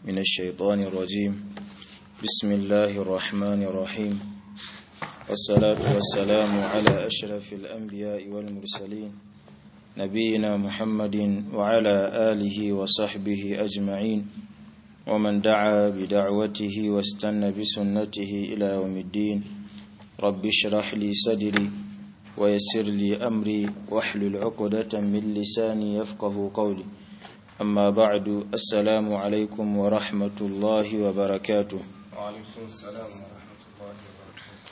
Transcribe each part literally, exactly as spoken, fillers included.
من الشيطان الرجيم بسم الله الرحمن الرحيم والصلاة والسلام على أشرف الأنبياء والمرسلين نبينا محمد وعلى آله وصحبه أجمعين ومن دعا بدعوته واستنى بسنته إلى يوم الدين رب اشرح لي صدري ويسر لي أمري واحلل عقدة من لساني يفقه قولي أما بعد السلام عليكم ورحمة الله وبركاته وعليكم السلام ورحمة الله وبركاته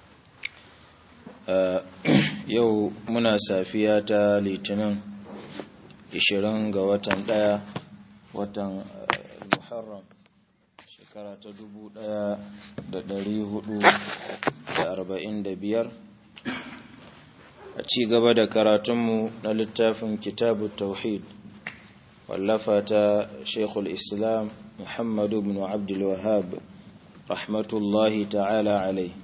yau muna safiya ta litinin ishirin ga watan ɗaya watan Muharram shekara ta dubu ɗaya da ɗari hudu da arba'in da biyar a ci gaba da karatunmu na littafin kitabu tauhid wallafa ta Sheikhul Islam Muhammadu ibn Abdul Wahhab rahmatullahi ta'ala alai.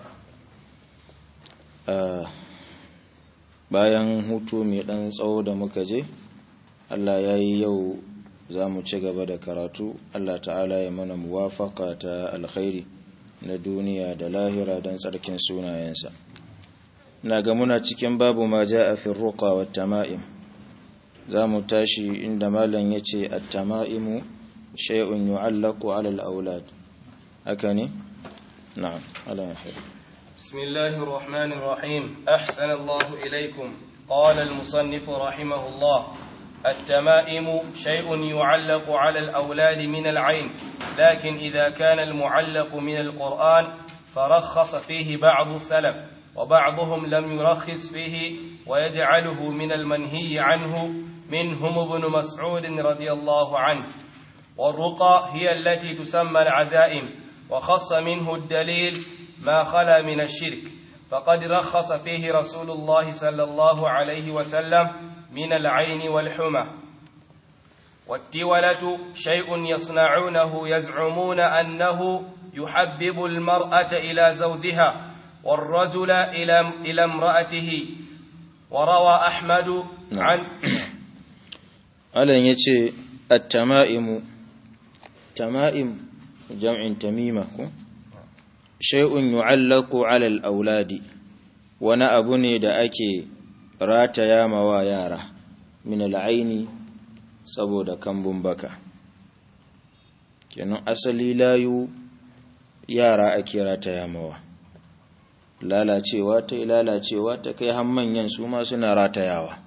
Bayan hutu mai ɗan tsawo da muka je, Allah ya yi yau za mu ci gaba da karatu, Allah ta'ala ya mana muwafaka ta alkhairi na duniya da lahira don tsarkin sunayensa. Na ga muna cikin babu ma ja a firruka wa tama'im, za mu tashi inda malam ya ce a tama'imu shay'un yu'allaku alal aulad. Haka ne? Na'am, Allah ya haɗu. بسم الله الرحمن الرحيم أحسن الله إليكم قال المصنف رحمه الله التمائم شيء يعلق على الأولاد من العين لكن إذا كان المعلق من القرآن فرخص فيه بعض السلف وبعضهم لم يرخص فيه ويجعله من المنهي عنه منهم ابن مسعود رضي الله عنه والرقى هي التي تسمى العزائم وخص منه الدليل ما خلا من الشرك فقد رخص فيه رسول الله صلى الله عليه وسلم من العين والحمى والتولة شيء يصنعونه يزعمون أنه يحبب المرأة إلى زوجها والرجل إلى إلى امرأته وروى أحمد عن ألن يتي التمائم تمائم جمع تميمة shay'un yu'allaqu 'ala al-auladi wani abu ne da ake rataya mawa yara min al-aini saboda kambun baka kenan asali layu yara ake rataya mawa lalacewa ta lalacewa ta kai har manyan su ma suna ratayawa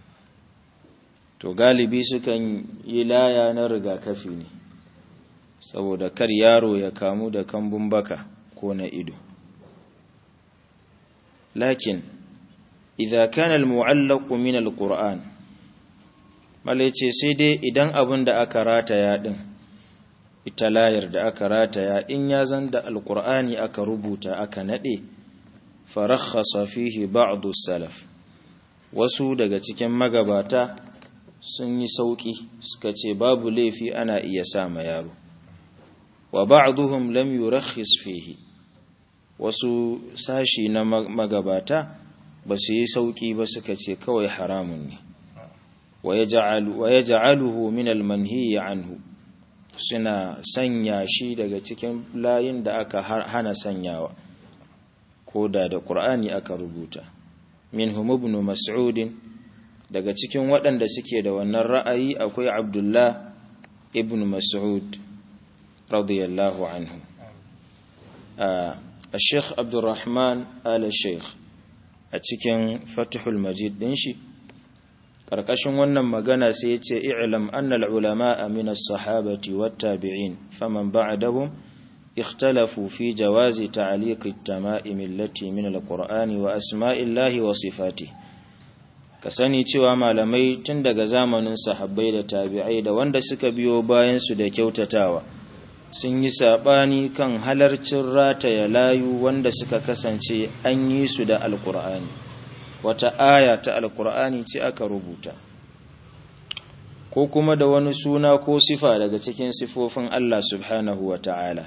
to galibi sukan yi laya na rigakafi ne saboda kar yaro ya kamu da kambun baka ko na ido lakin idza kana al-mu'allaq min al-Qur'an malace sai dai idan abin da aka rataya din ita layar da aka rataya in ya zan da al-Qur'ani aka rubuta aka nade farakhasa fihi ba'd as-salaf wasu daga cikin magabata sun yi sauki suka ce babu laifi ana iya sa ma yaro wa ba'dhum lam yurakhis fihi wasu sashi na magabata ba su yi sauki ba suka ce kawai haramun ne wa yaj'aluhu min al-manhi anhu suna sanya shi daga cikin layin da aka hana sanyawa koda da Qur'ani aka rubuta minhum ibn mas'ud daga cikin waɗanda suke da wannan ra'ayi akwai Abdullah ibn Mas'ud radiyallahu anhu الشيخ عبد الرحمن آل الشيخ a cikin Fathul Majid din shi karkashin wannan magana sai yace i'lam anna al-ulama min as-sahabati wat-tabi'in faman ba'dahum ikhtalafu fi jawazi ta'liq at-tama'im allati min al-Qur'ani wa asma'illahi wa sifatihi kasani cewa malamai tun daga zamanin sahabbai da tabi'ai da wanda suka biyo bayan su da kyautatawa sun yi saɓani kan halarcin rataya layu wanda suka kasance an yi su da alkur'ani wata aya ta alkur'ani ce aka rubuta ko kuma da wani suna ko sifa daga cikin sifofin Allah subhanahu wa ta'ala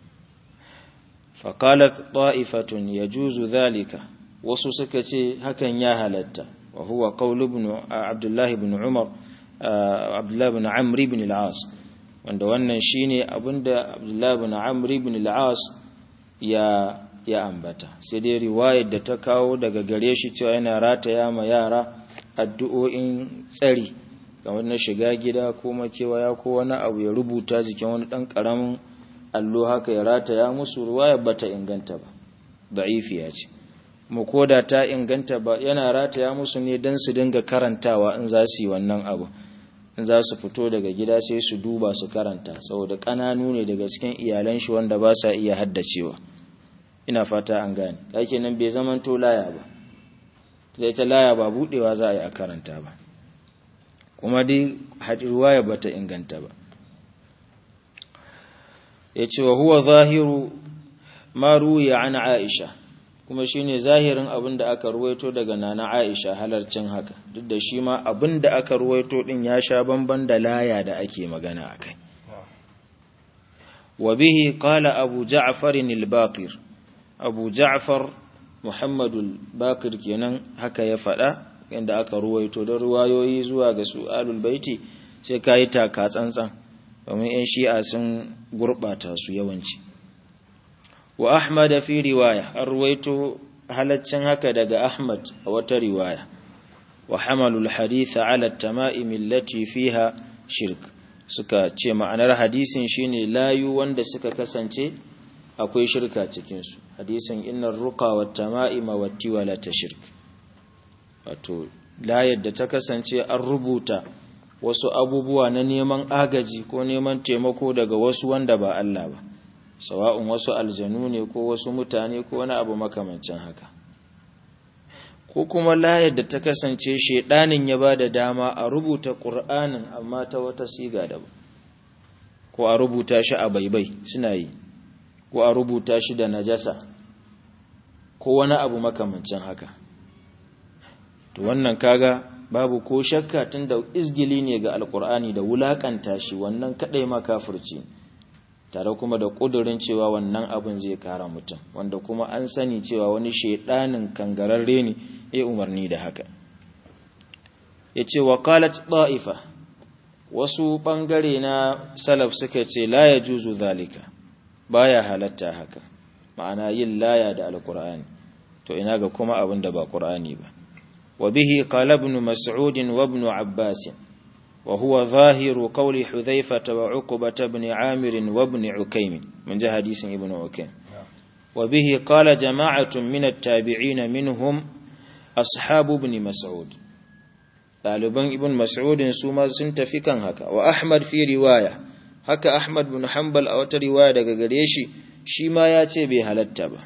faƙalat ta'ifatun ya juzu zalika wasu suka ce hakan ya halatta wa huwa qawlu ibn Abdullah ibn Umar Abdullah ibn Amr ibn al-As wanda wannan shine abinda Abdullah ibn Amr ibn al-As ya ya ambata sai dai riwayar da ta kawo daga gare shi cewa yana rataya ma yara addu'o'in tsari kamar na shiga gida ko makewaya ko wani abu ya rubuta jikin wani dan karamin allo haka ya rataya musu riwayar bata inganta ba da'ifiya ce mu koda ta inganta ba yana rataya musu ne dan su dinga karantawa in za su yi wannan abu in za su fito daga gida sai su duba su karanta saboda kananu ne daga cikin iyalan shi wanda ba sa iya haddacewa ina fata an gane kake nan bai zaman to laya ba sai ta laya ba budewa za a yi a karanta ba kuma dai riwaya bata inganta ba yace wa huwa zahiru ma ruwiya an Aisha kuma shine zahirin abinda aka ruwaito daga nana Aisha halarcin haka duk da shi ma abinda aka ruwaito din ya sha bamban da laya da ake magana akai wa bihi qala Abu Ja'far al-Baqir Abu Ja'far Muhammad al-Baqir kenan haka ya fada inda aka ruwaito da ruwayoyi zuwa ga su'alul baiti sai kai taka tsantsan domin yan shi'a sun gurbata su yawanci wa Ahmad fi riwaya arwayto halaccin haka daga Ahmad a wata riwaya wa hamalul hadith ala at-tama'im allati fiha shirk suka ce ma'anar hadisin shine layu wanda suka kasance akwai shirka cikin su hadisin innar ruqa wat tama'im wat tiwala shirk wato layar da ta kasance an rubuta wasu abubuwa na neman agaji ko neman taimako daga wasu wanda ba Allah ba sawa'un wasu aljanu ne ko wasu mutane ko wani abu makamancin haka ko kuma layar da ta kasance shedanin ya bada dama a rubuta Qur'anin amma ta wata siga daban ko a rubuta shi a baibai suna yi ko a rubuta shi da najasa ko wani abu makamancin haka to wannan kaga babu ko shakka tunda izgili ne ga alqur'ani da wulakanta shi wannan kadai ma kafirci tare kuma da kudurin cewa wannan abin zai kara mutum wanda kuma an sani cewa wani shedanin kangararre ne ya umarni da haka yace wa qalat da'ifa wasu bangare na salaf suka ce la yajuzu zalika baya halatta haka ma'ana yin laya da alqur'ani to ina ga kuma abin da ba qur'ani ba wa bihi qala ibn mas'ud wa ibn abbas وهو ظاهر قول حذيفة وعقبة بن عامر وابن عكيم من جه حديث ابن عكيم وبه قال جماعة من التابعين منهم أصحاب ابن مسعود طالبان ابن مسعود سوما سنتفكا هكا وأحمد في رواية هكا أحمد بن حنبل أو رواية دقا قريشي شما ياتي بها للتبه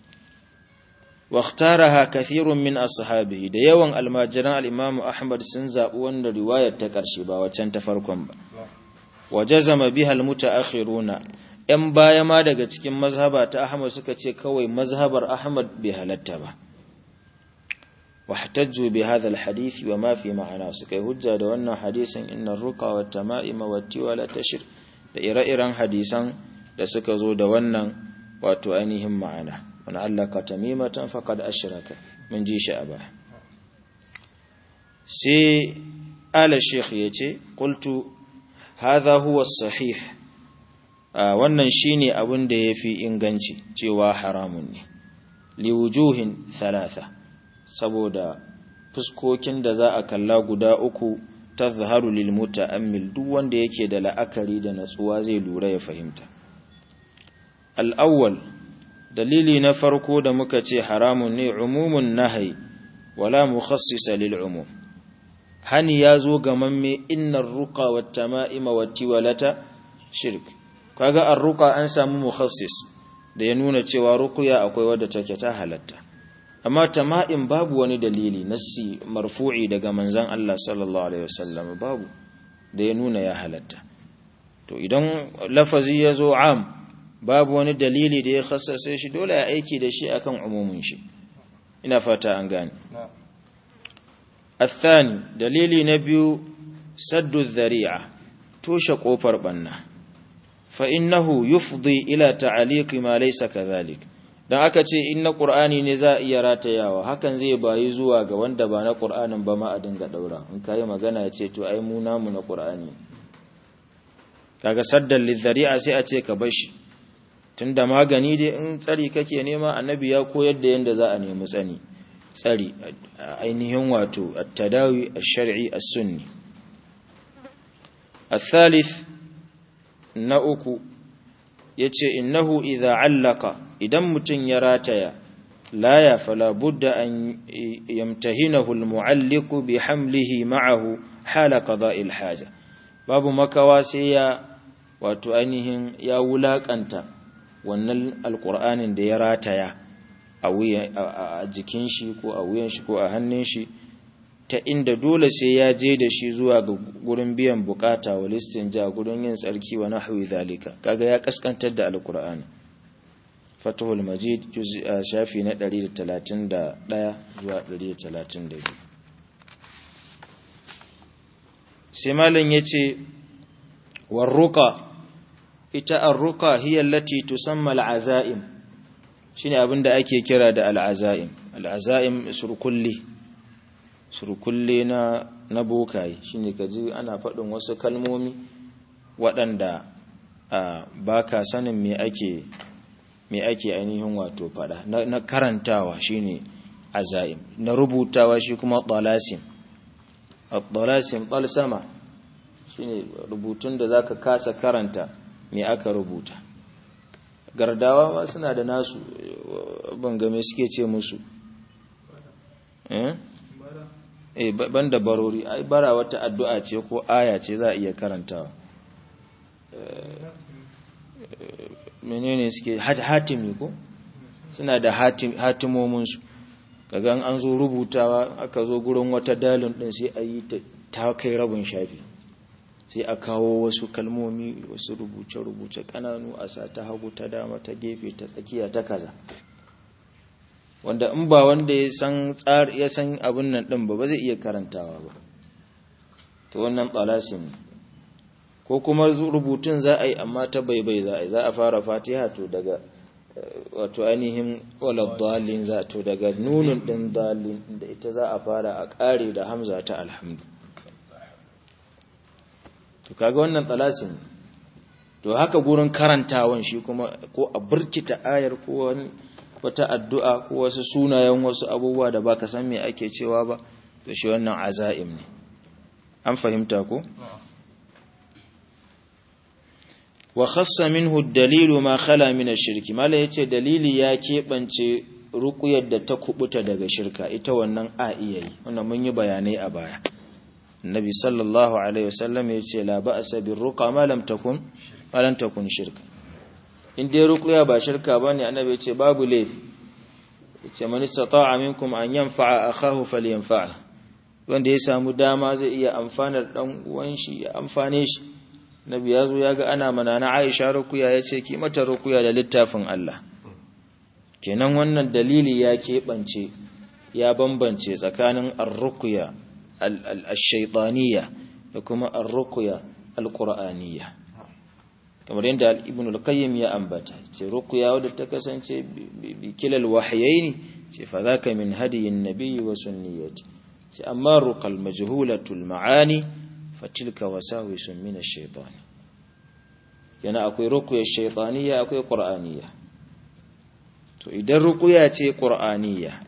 واختارها كثير من أصحابه da yawan almajiran al-Imam Ahmad sun zabi wannan riwayar ta karshe ba waccan ta farkon ba wajazama biha al-mutaakhiruna ɗan baya ma daga cikin mazhaba ta Ahmad suka ce kawai mazhabar Ahmad bai halatta ba wahtajju bi hadha al-hadith wa ma fi ma'ana suka yi hujja da wannan hadisin inna ruqa wat tama'ima wat tiwala tashir da ire-iren hadisan da suka zo da wannan wato ainihin ma'ana wani allaka tamimatan faqad ashraka mun ji shi a baya sai ala sheikh yace qultu hadha huwa as-sahih wannan shine abin da yafi inganci cewa haramun ne li wujuhin thalatha saboda fuskokin da za a kalla guda uku tazharu lil muta'ammil duk wanda yake da la'akari da natsuwa zai lura ya fahimta al-awwal dalili na farko da muka ce haramun ne umumun nahyi wala mukhassisa lil umum hani yazo ga mamme innar ruqa wat tama'ima wat tiwalata shirk kaga ar-ruqa an samu mukhassis da ya nuna cewa ruqya akwai wadda take ta halatta amma tama'im babu wani dalili nassi marfu'i daga manzon Allah sallallahu alaihi wasallam babu da ya nuna ya halatta to idan lafazi yazo am babu wani dalili da ya khassase shi dole ya aiki da shi akan umumin shi ina fata an gane athani dalili na biyu saddu dhari'a toshe kofar banna fa innahu yufdi ila ta'liqi ma laysa kadhalik dan aka ce inna qur'ani ne za iya ratayawa hakan zai bayi zuwa ga wanda ba na qur'anin ba ma a dinga daura in kai magana ya ce to ai mu namu na qur'ani kaga saddan lidhari'a sai a ce ka bar shi tunda magani dai in tsari kake nema annabi ya koyar da yanda za a nemi tsani tsari ainihin wato at-tadawi ash-shar'i as-sunni الثالث نأكو yace innahu idha allaka idan mutun ya rataya la ya fala budda an yamtahinahu almualliq bi hamlihi ma'ahu hala qada'il haja babu makawa sai ya wato ainihin ya wulakanta wannan alqur'anin da ya rataya a wuya a jikin shi ko a wuyan shi ko a hannun shi ta inda dole sai ya je da shi zuwa ga gurin biyan bukata wa listin ja gurin yin tsarki wa nahwi zalika kaga ya kaskantar da alqur'ani Fathul Majid shafi na ɗari da talatin da ɗaya zuwa ɗari da talatin da biyu sai malam yace warruqa ita arruqa hiya allati tusamma al'azaim shine abinda ake kira da al'azaim al'azaim surkulli surkulle na na bokaye shine kaji ana faɗin wasu kalmomi waɗanda baka sanin me ake me ake ainihin wato faɗa na, na karantawa shine azaim na rubutawa shi kuma talasim at-talasim talsama shine rubutun da zaka kasa karanta me aka rubuta gardawa ma suna da nasu bangame suke ce musu eh eh banda barori ai bara wata addu'a ce ko aya ce za a iya karantawa menene suke hatimi ko suna da hatim hatimomin su kaga an zo rubutawa aka zo gurin wata dalin din sai ayi ta kai rabin shafi sai a kawo wasu kalmomi wasu rubuce rubuce kananu a sa ta hagu ta dama ta gefe ta tsakiya ta kaza wanda in ba wanda ya san tsar ya san abin nan din ba ba zai iya karantawa ba to wannan talasim ko kuma rubutun za a yi amma ta baibai za a yi za a fara fatiha to daga wato ainihin walad dalin za to daga nunun din dalin da ita za a fara a kare da hamza ta alhamdu to kaga wannan talasim to haka gurin karantawan shi kuma ko a burkita ayar ko wani wata addu'a ko wasu sunayen wasu abubuwa da baka san me ake cewa ba to shi wannan azaim ne an fahimta ko wa khassa minhu ad-dalil ma khala min ash-shirki mala yace dalili ya kebance ruqyar da ta kubuta daga shirka ita wannan a iya yi wannan mun yi bayanai a baya annabi sallallahu alaihi wasallam yace la ba'sa bir-ruqa ma lam takun ma lam takun shirka in dai ruqya ba shirka bane annabi yace babu laifi yace man istata'a minkum an yanfa'a akahu falyanfa'a wanda ya samu dama zai iya amfanar dan uwan shi ya amfane shi nabi yazo yaga ana manana Aisha ruqya yace ki mata ruqya da littafin Allah kenan wannan dalili ya kebance ya bambance tsakanin ar-ruqya al-shaytaniyya da kuma ar-ruqya al-qur'aniyya kamar yadda Ibn al-Qayyim ya ambata ce ruqya wadda ta kasance bi kilal wahyayn ce fa zaka min hadiyin nabiyyi wa sunniyati ce amma ruqal majhulatul ma'ani fatilka wasawisun min ash-shaytan yana akwai ruqya shaytaniyya akwai qur'aniyya to idan ruqya ce qur'aniyya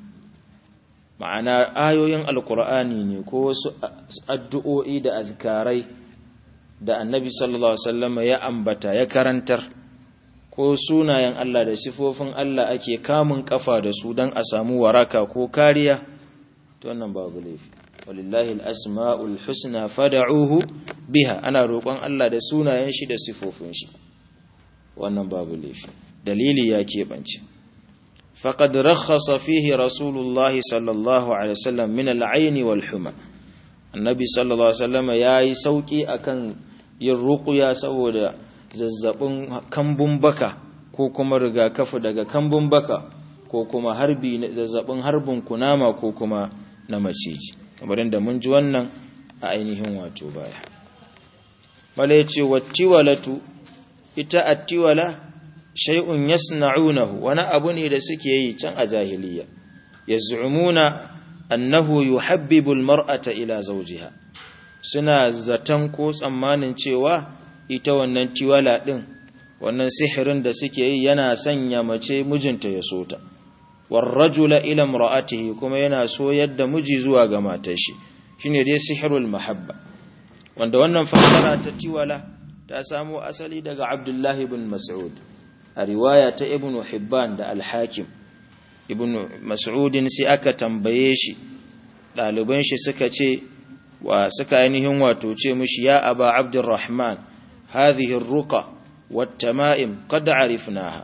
ma'ana ayoyin alqur'ani ne ko wasu addu'o'i da azkarai da annabi sallallahu alaihi wasallam ya ambata ya karantar ko sunayen Allah da sifofin Allah ake kamun kafa da su dan a samu waraka ko kariya to wannan babu laifi walillahi al-asma'ul husna fad'uhu biha ana roƙon Allah da sunayen shi da sifofin shi wannan babu laifi dalili ya keɓance faqad rakhasa fihi rasulullah sallallahu alaihi wasallam min al-ayn wal huma annabi sallallahu alaihi wasallam yayi sauki akan yin ruqya saboda zazzabin kambun baka ko kuma rigakafi daga kambun baka ko kuma harbi zazzabin harbin kunama ko kuma na maciji kamar da mun ji wannan a ainihin wato baya mala yace wattiwalatu ita attiwala shay'un yasna'unahu wani abu ne da suke yi can a jahiliya yaz'umuna annahu yuhabbibu almar'ata ila zawjiha suna zaton ko tsammanin cewa ita wannan tiwala din wannan sihirin da suke yi yana sanya mace mijinta ya sota warrajula ila imra'atihi kuma yana so yadda miji zuwa ga matar shi shine dai sihirul mahabba wanda wannan fasara ta tiwala ta samu asali daga Abdullah ibn Mas'ud a riwaya ta Ibn Hibban da Al-Hakim Ibn Mas'udin sai aka tambaye shi ɗaliban shi suka ce wa suka ainihin wato ce mishi ya aba Abdurrahman hadhihi ar-ruqa wat-tama'im qad arifnaha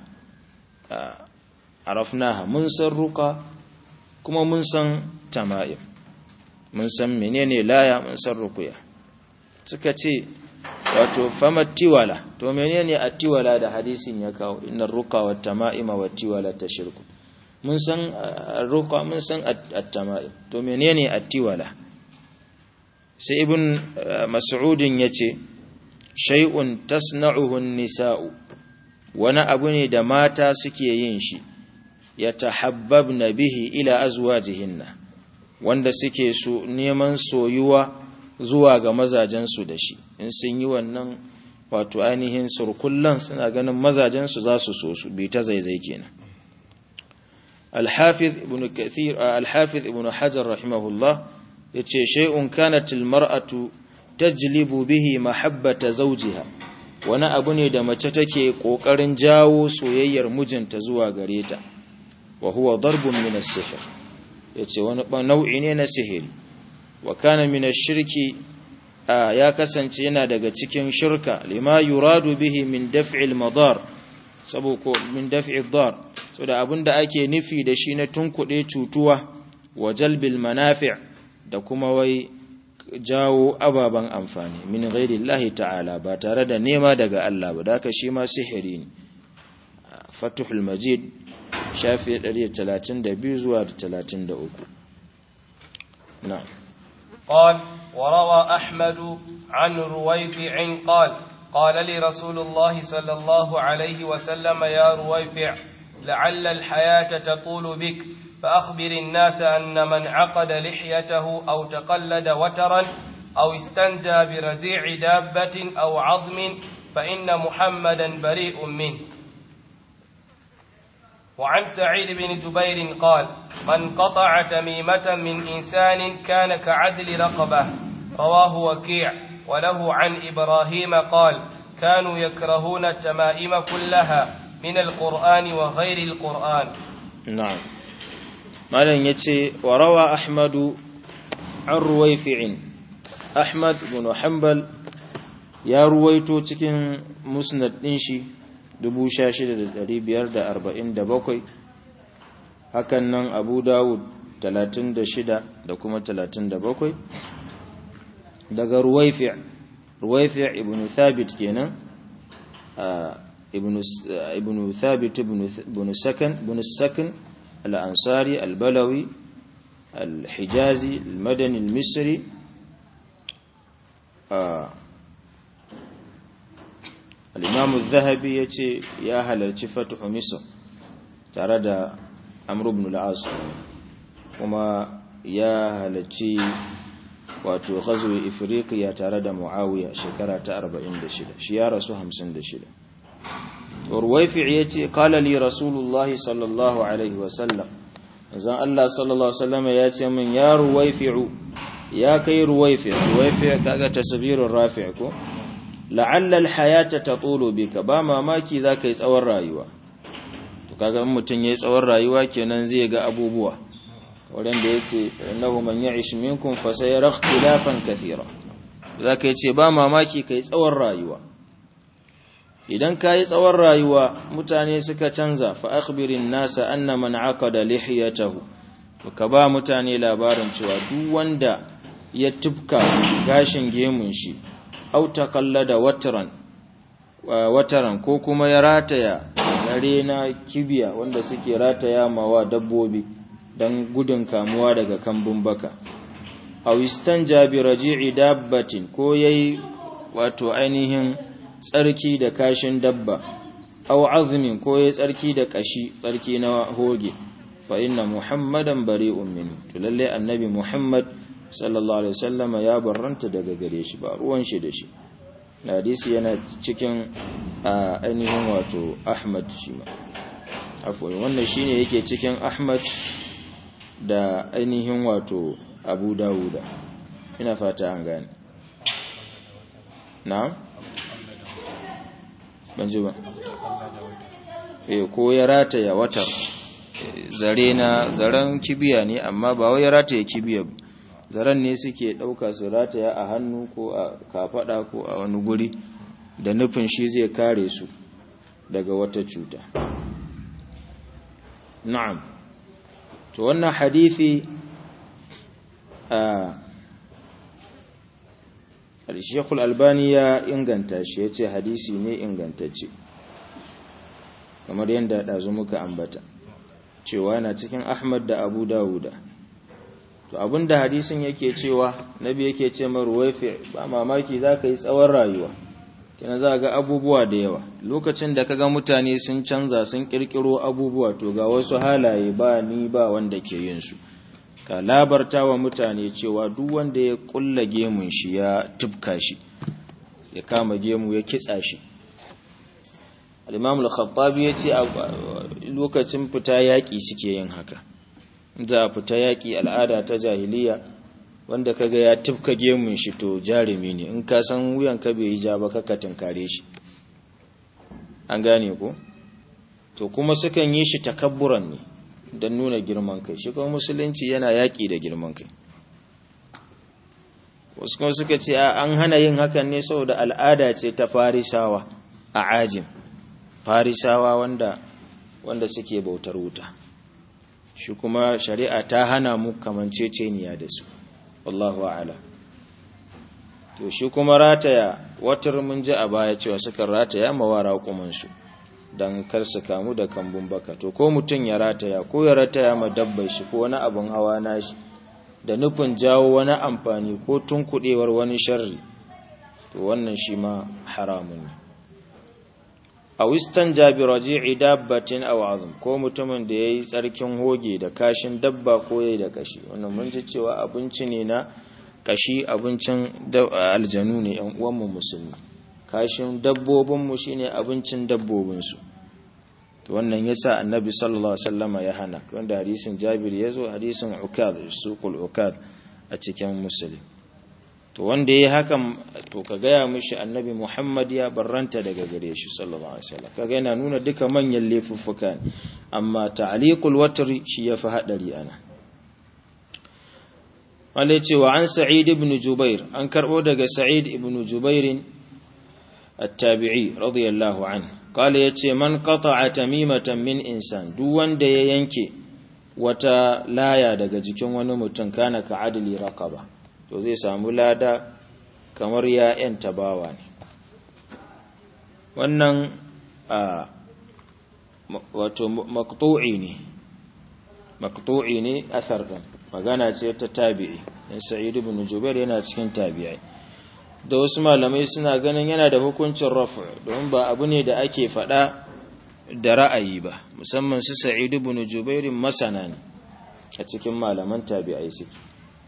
arafnaha mun san ruqa kuma mun san tama'im mun san menene laya mun san ruqya suka ce wato famattiwala to menene attiwala da hadisin ya kawo innar ruqa wat-tama'ima wat-tiwala tashirku mun san ruqa mun san at-tama'im to menene attiwala sai ibn mas'udin yace shay'un tasna'uhu an-nisa'u wani abu ne da mata suke yin shi yatahabbabna bihi ila azwajihinna wanda suke so neman soyuwa zuwa ga mazajen su da shi in sun yi wannan wato ainihin surkullan suna ganin mazajen su za su so su bi ta zaizai kenan al-hafiz ibn kathir al-hafiz ibn hajar rahimahullah yace shay'un kanat al-mar'atu tajlibu bihi mahabbata zawjiha wani abu ne da mace take kokarin jawo soyayyar mijinta zuwa gare ta wa huwa darbun min as-sihr yace wani nau'i ne na sihiri wa kana min ash-shirki ya kasance yana daga cikin shirka lima yuradu bihi min daf'il madar sabuko min daf'id dar so da abinda ake nufi da shi na tunkuɗe cutuwa wa jalbil manafi' da kuma wai jawo ababan amfani min ghairi Allah ta'ala ba tare da nema daga Allah ba da shi ma sihiri ne Fathul Majid shafi ɗari talatin da biyu zuwa talatin da uku na'am قال وروى أحمد عن رويفع قال قال لي رسول الله صلى الله عليه وسلم يا رويفع لعل الحياة تطول بك فأخبر الناس أن من عقد لحيته أو تقلد وترا أو استنجى برجيع دابة أو عظم فإن محمدا بريء منه. وعن سعيد بن جبير قال من قطع تميمة من إنسان كان كعدل رقبة رواه وكيع وله عن إبراهيم قال كانوا يكرهون التمائم كلها من القرآن وغير القرآن. نعم مالن yace warawa ahmadu an ruwayfi'in ahmad ibn hanbal ya ruwaito cikin musnad din shi dubu shida da ɗari biyar da arba'in da bakwai hakan nan abu dawud talatin da shida da kuma talatin da bakwai daga ruwayfi' ruwayfi' ibn thabit kenan ibn ibn thabit ibn sakan ibn sakan الأنصاري البلوي الحجازي المدني المصري آه. الإمام الذهبي يتي يا هل فتح مصر ترى عمرو بن العاص وما يا هل wato ghazwi ifriqiya tare da muawiya shekara ta arba'in da shida shi ya rasu hamsin da shida Ruwayfi yace qala li rasulullahi sallallahu alaihi wasallam zan Allah sallallahu alaihi wasallam yace min ya Ruwayfi'u ya kai Ruwayfi Ruwayfi kaga tasbirur rafi' ko la'alla alhayata tatulu bika ba mamaki zaka yi tsawon rayuwa to kaga mutun yayi tsawon rayuwa kenan zai ga abubuwa wurin da yace innahu man ya'ish minkum fa sayara ikhtilafan kathira zaka yace ba mamaki kai tsawon rayuwa idan ka yi tsawon rayuwa mutane suka canza fa akhbirin nasa anna man aqada lihiyatahu ka ba mutane labarin cewa duk wanda ya tufka gashin gemun shi au taqallada watran wataran ko kuma ya rataya zare na kibiya wanda suke rataya mawa dabbobi dan gudun kamuwa daga kambun baka aw istanja bi raji'i dabbatin ko yayi wato ainihin tsarki da kashin dabba aw azmin ko ya tsarki da kashi tsarki na hoge fa inna muhammadan bari'un min to lalle annabi muhammad sallallahu alaihi wasallam ya barranta daga gare shi ba ruwan shi da shi hadisi yana cikin ainihin wato Ahmad shi ma afwan wannan shine yake cikin Ahmad da ainihin wato Abu Dawuda ina fata an gane na'am ban ji ba eh ko ya rataya wata zare na zaren kibiya ne amma ba wai ya rataya kibiya zaren ne suke dauka su rataya a hannu ko a kafada ko a wani guri da nufin shi zai kare su daga wata cuta na'am to wannan hadisi a al-Sheikh al-Albani ya inganta shi yace hadisi ne ingantacce kamar yanda dazu muka ambata cewa yana cikin Ahmad da Abu Dawuda to abinda hadisin yake cewa nabi yake ce mar waifi ba mamaki zaka yi tsawon rayuwa kina za ga abubuwa da yawa lokacin da kaga mutane sun canza sun kirkiro abubuwa to ga wasu halaye ba ni ba wanda ke yin su ka labarta wa mutane cewa duk wanda ya kulla gemun shi ya tubka shi ya kama gemu ya kitsa shi al-Imam al-Khattabi yace a lokacin fita yaki suke yin haka za a fita yaki al'ada ta jahiliya wanda kaga ya tubka gemun shi to jarumi ne in ka san wuyan ka bai ja ba kaka tinkare shi an gane ko to kuma sukan yi shi takabburan ne don nuna girman kai shi kuma musulunci yana yaki da girman kai wasu kuma suka ce an hana yin hakan ne saboda al'ada ce ta farisawa a ajin farisawa wanda wanda suke bautar wuta shi kuma shari'a ta hana mu kamanceceniya da su wallahu a'lam to shi kuma rataya watar mun ji a baya cewa suka rataya mawara kuman su dan kar su kamu da kambun baka to ko mutun ya rataya ko ya rataya ma dabbai shi ko wani abun hawa nashi da nufin jawo wani amfani ko tunkudewar wani sharri to wannan shi ma haramun ne aw istanja bi raji'i dabbatin aw azm ko mutumin da yayi tsarkin hoge da kashin dabba ko yayi da kashi wannan mun ji cewa abinci ne na kashi abincin aljanu ne ɗan uwan mu musulmi kashin dabbobin mu shine abincin dabbobin su to wannan yasa annabi sallallahu alaihi wasallama ya hana wanda hadisin Jabir yazo hadisin Ukad suqul Ukad a cikin Muslim to wanda yayi hakan to ka gaya mishi annabi Muhammad ya barranta daga gare shi sallallahu alaihi wasallam kaga yana nuna duka manyan laifuffuka amma ta'liqul watri shi yafi hadari ana wale cewa an Sa'id ibn Jubair an karbo daga Sa'id ibn Jubair at-tabi'i radiyallahu anhu kale yace man qata'a tamimatan min insan duk wanda ya yanke wata laya daga jikin wani mutum kana ka adli raqaba to zai samu lada kamar ya yanta bawa ne wannan a wato maqtu'i ne maqtu'i ne asar din magana ce ta tabi'i in Sa'id ibn Jubair yana cikin tabi'i da wasu malamai suna ganin yana da hukuncin rafu don ba abu ne da ake fada da ra'ayi ba musamman su Sa'id ibn Jubair masana ne a cikin malaman tabi'ai suke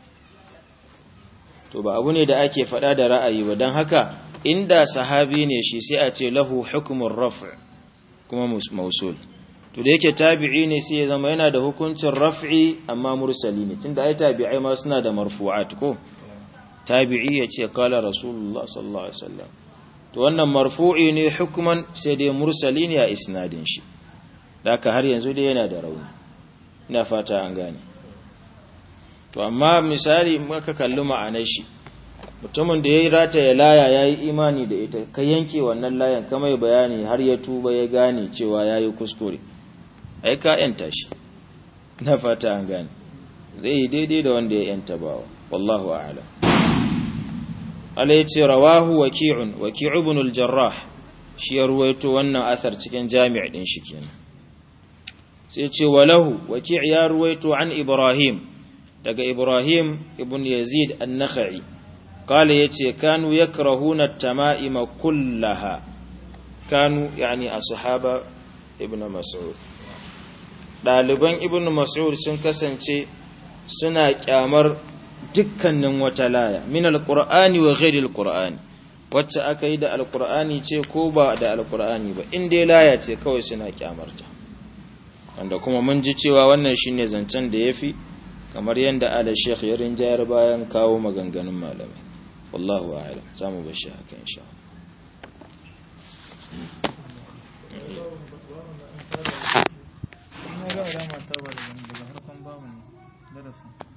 to ba abu ne da ake fada da ra'ayi ba don haka inda sahabi ne shi sai a ce lahu hukmun rafu kuma mausul to da yake tabi'i ne sai ya zama yana da hukuncin raf'i amma mursali ne tunda ai tabi'ai ma suna da marfu'at ko tabi'i yace qala rasulullah sallallahu alaihi wasallam to wannan marfu'i ne hukman sai dai mursali ne a isnadin shi daka har yanzu dai yana da rauni ina fata an gane to amma misali muka kalli ma'anar shi mutumin da yayi rata ya laya yayi imani da ita ka yanke wannan layan kamar bayani har ya tuba ya gane cewa yayi kuskure ai ka yanta shi na fata an gane zai daidai da wanda ya yanta bawa wallahu a'lam alayhi rawahu waqi'un waqi'u ibn al-jarrah shi ya ruwaito wannan asar cikin jami' din shi kenan sai ce walahu waqi' ya ruwaito an ibrahim daga ibrahim ibn yazid an-nakhai qala yace kanu yakrahuna at-tama'ima kullaha kanu yani ashaba ibn mas'ud daliban ibn mas'ud sun kasance suna kyamar dukkanin wata laya min alqur'ani wa ghairi alqur'ani wacce aka yi da alkur'ani ce ko ba da alkur'ani ba in dai laya ce kawai suna kyamarta wanda kuma mun ji cewa wannan shine zancen da yafi kamar yanda ala sheikh ya rinjayar bayan kawo maganganun malamai wallahu a'lam zamu bashi haka insha Allah